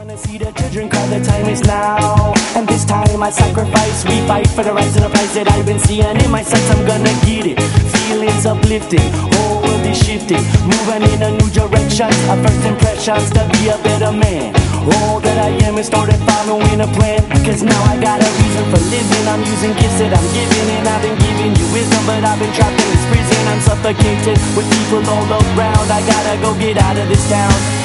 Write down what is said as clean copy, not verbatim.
wanna see the children cry, the time is now. And this time I sacrifice, we fight for the rights and the price that I've been seeing in my sights. I'm gonna get it, feelings uplifting, whole world is shifting, moving in a new direction. Our first impressions to be a better man. All that I am is started following a plan, cause now I got a reason for living. I'm using gifts that I'm giving, and I've been giving you wisdom, but I've been trapped in this prison. I'm suffocated with people all around. I gotta go get out of this town.